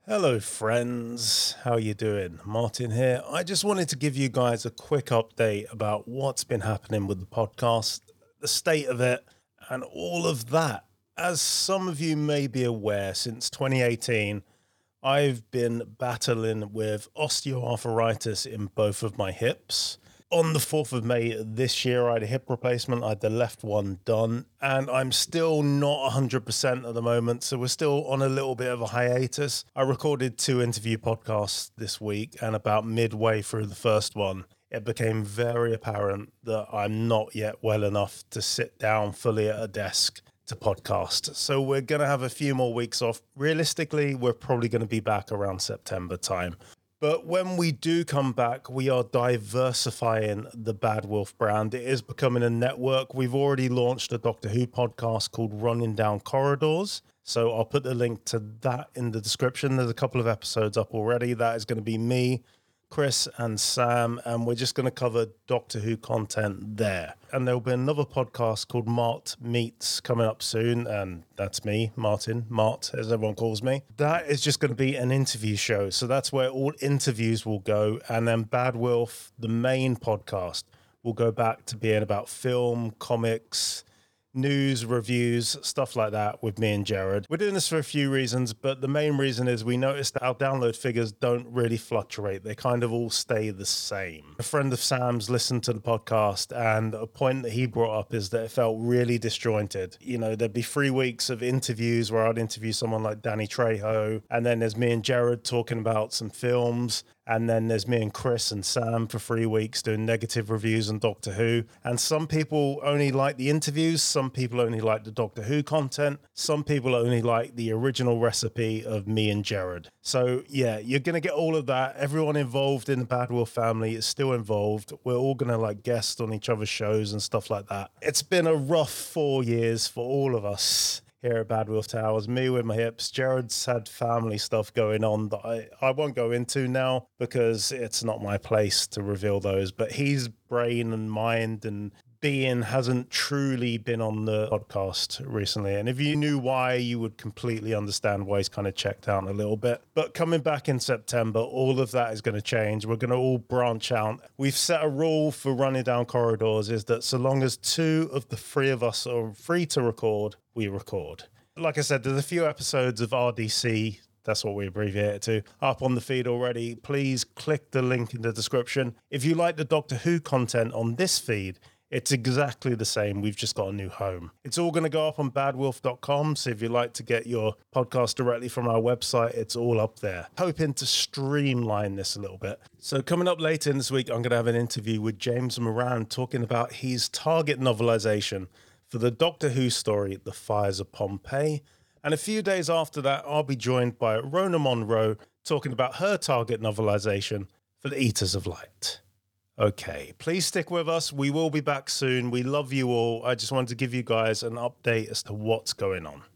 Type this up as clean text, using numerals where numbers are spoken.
Hello friends, how you doing? Martin here. I just wanted to give you guys a quick update about what's been happening with the podcast, the state of it, and all of that. As some of you may be aware, since 2018, I've been battling with osteoarthritis in both of my hips. On the 4th of May this year, I had a hip replacement. I had the left one done, and I'm still not 100% at the moment. So we're still on a little bit of a hiatus. I recorded 2 interview podcasts this week, and about midway through the first one, it became very apparent that I'm not yet well enough to sit down fully at a desk to podcast. So we're going to have a few more weeks off. Realistically, we're probably going to be back around September time. But when we do come back, we are diversifying the Bad Wolf brand. It is becoming a network. We've already launched a Doctor Who podcast called Running Down Corridors. So I'll put the link to that in the description. There's a couple of episodes up already. That is going to be me, Chris and Sam, and we're just going to cover Doctor Who content there. And there'll be another podcast called Mart Meets coming up soon, and that's me, Martin, Mart, as everyone calls me. That is just going to be an interview show, so that's where all interviews will go, and then Bad Wolf, the main podcast, will go back to being about film, comics, news, reviews, stuff like that with me and Jared. We're doing this for a few reasons, but the main reason is we noticed that our download figures don't really fluctuate. They kind of all stay the same. A friend of Sam's listened to the podcast, and a point that he brought up is that it felt really disjointed. You know, there'd be 3 weeks of interviews where I'd interview someone like Danny Trejo, and then there's me and Jared talking about some films, and then there's me and Chris and Sam for 3 weeks doing negative reviews on Doctor Who. And some people only like the interviews. Some people only like the Doctor Who content. Some people only like the original recipe of me and Jared. So yeah, you're going to get all of that. Everyone involved in the Bad Wolf family is still involved. We're all going to like guest on each other's shows and stuff like that. It's been a rough 4 years for all of us here at Bad Wolf Towers, me with my hips. Jared's had family stuff going on that I won't go into now because it's not my place to reveal those, but his brain and mind and being hasn't truly been on the podcast recently. And if you knew why, you would completely understand why he's kind of checked out a little bit. But coming back in September, all of that is going to change. We're going to all branch out. We've set a rule for Running Down Corridors is that so long as 2 of the 3 of us are free to record, we record. Like I said, there's a few episodes of RDC, that's what we abbreviate it to, up on the feed already. Please click the link in the description. If you like the Doctor Who content on this feed, it's exactly the same. We've just got a new home. It's all going to go up on badwolf.com. So if you'd like to get your podcast directly from our website, it's all up there. Hoping to streamline this a little bit. So coming up later in this week, I'm going to have an interview with James Moran talking about his target novelization for the Doctor Who story, The Fires of Pompeii. And a few days after that, I'll be joined by Rona Monroe talking about her target novelization for The Eaters of Light. Okay, please stick with us. We will be back soon. We love you all. I just wanted to give you guys an update as to what's going on.